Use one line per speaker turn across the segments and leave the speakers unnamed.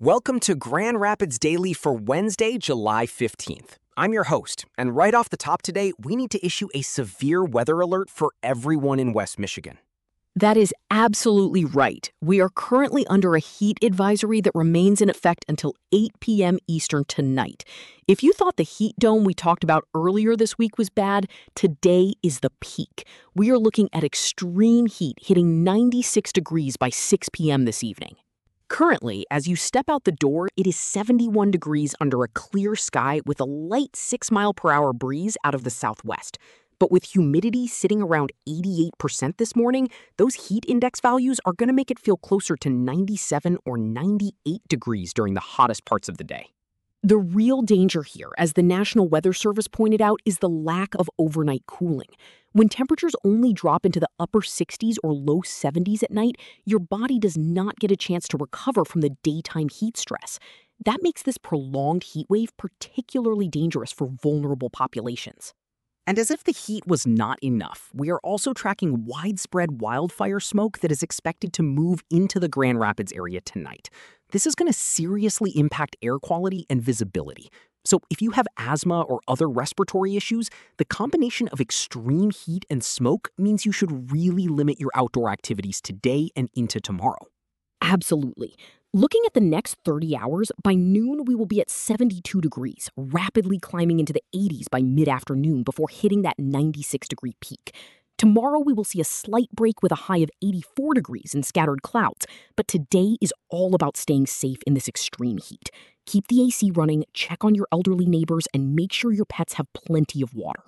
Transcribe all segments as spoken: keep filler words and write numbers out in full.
Welcome to Grand Rapids Daily for Wednesday, July fifteenth. I'm your host, and right off the top today, we need to issue a severe weather alert for everyone in West Michigan.
That is absolutely right. We are currently under a heat advisory that remains in effect until eight p.m. Eastern tonight. If you thought the heat dome we talked about earlier this week was bad, today is the peak. We are looking at extreme heat hitting ninety-six degrees by six p.m. this evening. Currently, as you step out the door, it is seventy-one degrees under a clear sky with a light six mile per hour breeze out of the southwest. But with humidity sitting around eighty-eight percent this morning, those heat index values are going to make it feel closer to ninety-seven or ninety-eight degrees during the hottest parts of the day. The real danger here, as the National Weather Service pointed out, is the lack of overnight cooling. When temperatures only drop into the upper sixties or low seventies at night, your body does not get a chance to recover from the daytime heat stress. That makes this prolonged heat wave particularly dangerous for vulnerable populations.
And as if the heat was not enough, we are also tracking widespread wildfire smoke that is expected to move into the Grand Rapids area tonight. This is going to seriously impact air quality and visibility. So if you have asthma or other respiratory issues, the combination of extreme heat and smoke means you should really limit your outdoor activities today and into tomorrow.
Absolutely. Looking at the next thirty hours, by noon we will be at seventy-two degrees, rapidly climbing into the eighties by mid-afternoon before hitting that ninety-six degree peak. Tomorrow we will see a slight break with a high of eighty-four degrees and scattered clouds, but today is all about staying safe in this extreme heat. Keep the A C running, check on your elderly neighbors, and make sure your pets have plenty of water.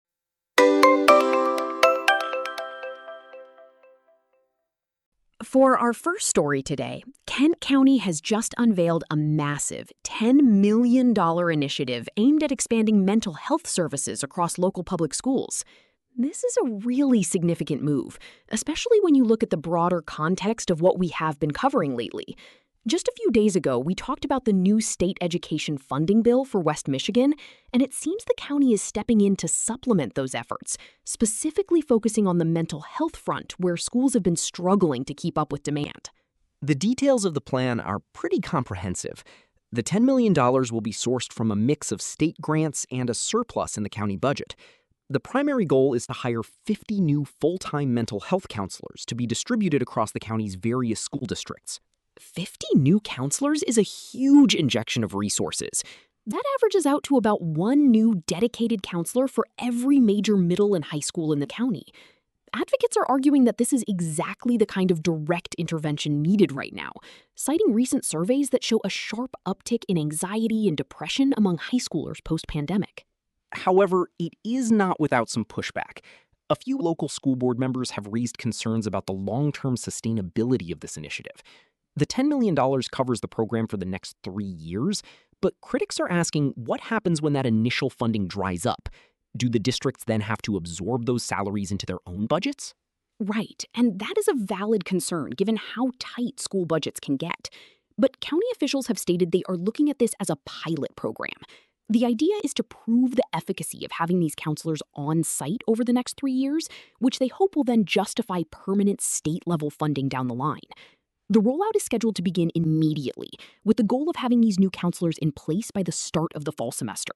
For our first story today, Kent County has just unveiled a massive ten million dollars initiative aimed at expanding mental health services across local public schools. This is a really significant move, especially when you look at the broader context of what we have been covering lately. Just a few days ago, we talked about the new state education funding bill for West Michigan, and it seems the county is stepping in to supplement those efforts, specifically focusing on the mental health front, where schools have been struggling to keep up with demand.
The details of the plan are pretty comprehensive. The ten million dollars will be sourced from a mix of state grants and a surplus in the county budget. The primary goal is to hire fifty new full-time mental health counselors to be distributed across the county's various school districts. fifty new counselors is a huge injection of resources.
That averages out to about one new dedicated counselor for every major middle and high school in the county. Advocates are arguing that this is exactly the kind of direct intervention needed right now, citing recent surveys that show a sharp uptick in anxiety and depression among high schoolers post-pandemic.
However, it is not without some pushback. A few local school board members have raised concerns about the long-term sustainability of this initiative. The ten million dollars covers the program for the next three years, but critics are asking what happens when that initial funding dries up. Do the districts then have to absorb those salaries into their own budgets?
Right, and that is a valid concern given how tight school budgets can get. But county officials have stated they are looking at this as a pilot program. The idea is to prove the efficacy of having these counselors on site over the next three years, which they hope will then justify permanent state-level funding down the line. The rollout is scheduled to begin immediately, with the goal of having these new counselors in place by the start of the fall semester.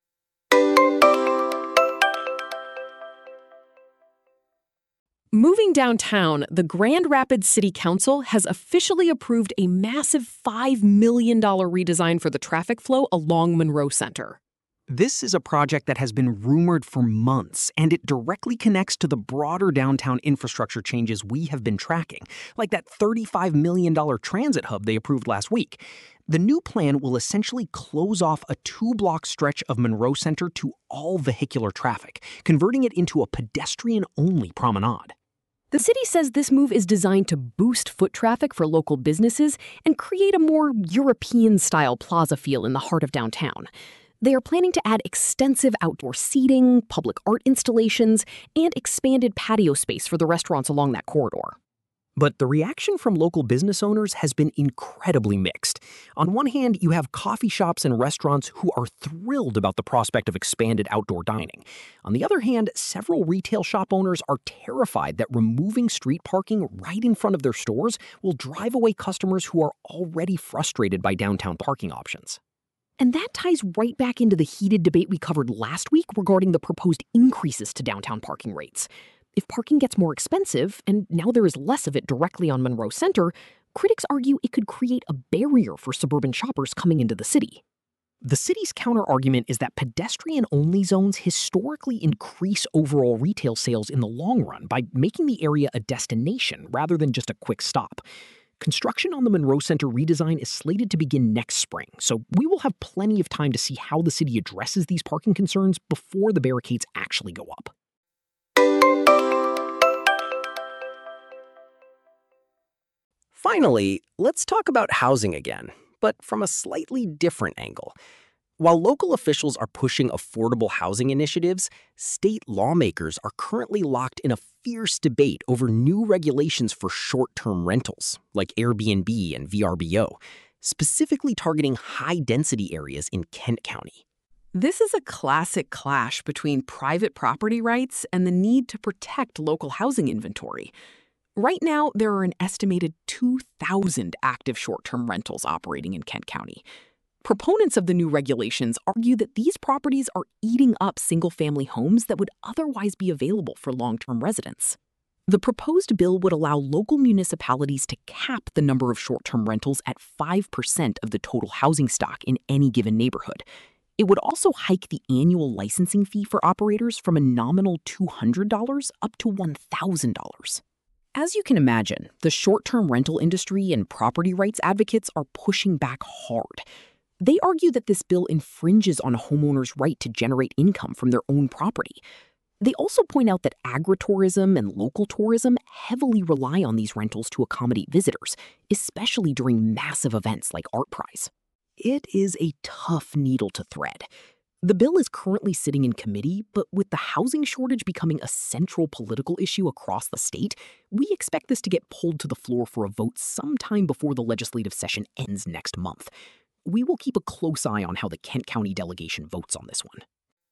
Moving downtown, the Grand Rapids City Council has officially approved a massive five million dollars redesign for the traffic flow along Monroe Center.
This is a project that has been rumored for months, and it directly connects to the broader downtown infrastructure changes we have been tracking, like that thirty-five million dollars transit hub they approved last week. The new plan will essentially close off a two-block stretch of Monroe Center to all vehicular traffic, converting it into a pedestrian-only promenade.
The city says this move is designed to boost foot traffic for local businesses and create a more European-style plaza feel in the heart of downtown. They are planning to add extensive outdoor seating, public art installations, and expanded patio space for the restaurants along that corridor.
But the reaction from local business owners has been incredibly mixed. On one hand, you have coffee shops and restaurants who are thrilled about the prospect of expanded outdoor dining. On the other hand, several retail shop owners are terrified that removing street parking right in front of their stores will drive away customers who are already frustrated by downtown parking options. And that ties right back into the heated debate we covered last week regarding the proposed increases to downtown parking rates. If parking gets more expensive, and now there is less of it directly on Monroe Center, critics argue it could create a barrier for suburban shoppers coming into the city. The city's counter-argument is that pedestrian-only zones historically increase overall retail sales in the long run by making the area a destination rather than just a quick stop. Construction on the Monroe Center redesign is slated to begin next spring, so we will have plenty of time to see how the city addresses these parking concerns before the barricades actually go up. Finally, let's talk about housing again, but from a slightly different angle. While local officials are pushing affordable housing initiatives, state lawmakers are currently locked in a fierce debate over new regulations for short-term rentals, like Airbnb and V R B O, specifically targeting high-density areas in Kent County.
This is a classic clash between private property rights and the need to protect local housing inventory. Right now, there are an estimated two thousand active short-term rentals operating in Kent County. Proponents of the new regulations argue that these properties are eating up single-family homes that would otherwise be available for long-term residents. The proposed bill would allow local municipalities to cap the number of short-term rentals at five percent of the total housing stock in any given neighborhood. It would also hike the annual licensing fee for operators from a nominal two hundred dollars up to one thousand dollars. As you can imagine, the short-term rental industry and property rights advocates are pushing back hard. They argue that this bill infringes on a homeowner's right to generate income from their own property. They also point out that agritourism and local tourism heavily rely on these rentals to accommodate visitors, especially during massive events like ArtPrize. It is a tough needle to thread. The bill is currently sitting in committee, but with the housing shortage becoming a central political issue across the state, we expect this to get pulled to the floor for a vote sometime before the legislative session ends next month. We will keep a close eye on how the Kent County delegation votes on this one.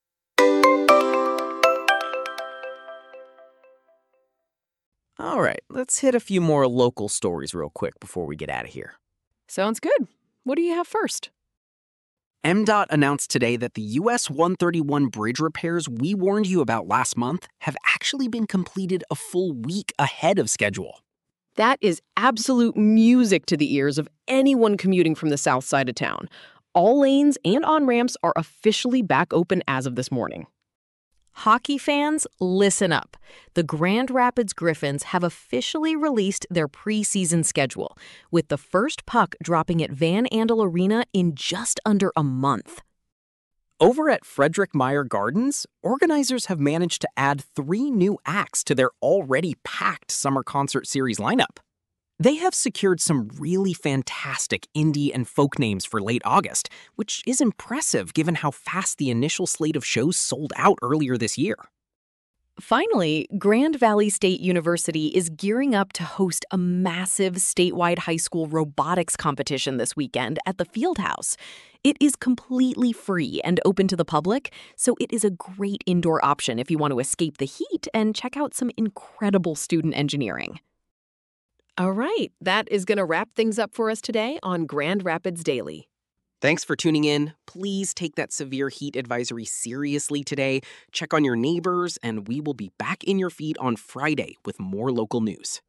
All right, let's hit a few more local stories real quick before we get out of here.
Sounds good. What do you have first?
M DOT announced today that the U S one thirty-one bridge repairs we warned you about last month have actually been completed a full week ahead of schedule.
That is absolute music to the ears of anyone commuting from the south side of town. All lanes and on-ramps are officially back open as of this morning.
Hockey fans, listen up. The Grand Rapids Griffins have officially released their preseason schedule, with the first puck dropping at Van Andel Arena in just under a month.
Over at Frederick Meyer Gardens, organizers have managed to add three new acts to their already packed summer concert series lineup. They have secured some really fantastic indie and folk names for late August, which is impressive given how fast the initial slate of shows sold out earlier this year.
Finally, Grand Valley State University is gearing up to host a massive statewide high school robotics competition this weekend at the Fieldhouse. It is completely free and open to the public, so it is a great indoor option if you want to escape the heat and check out some incredible student engineering.
All right, that is going to wrap things up for us today on Grand Rapids Daily.
Thanks for tuning in. Please take that severe heat advisory seriously today. Check on your neighbors, and we will be back in your feed on Friday with more local news.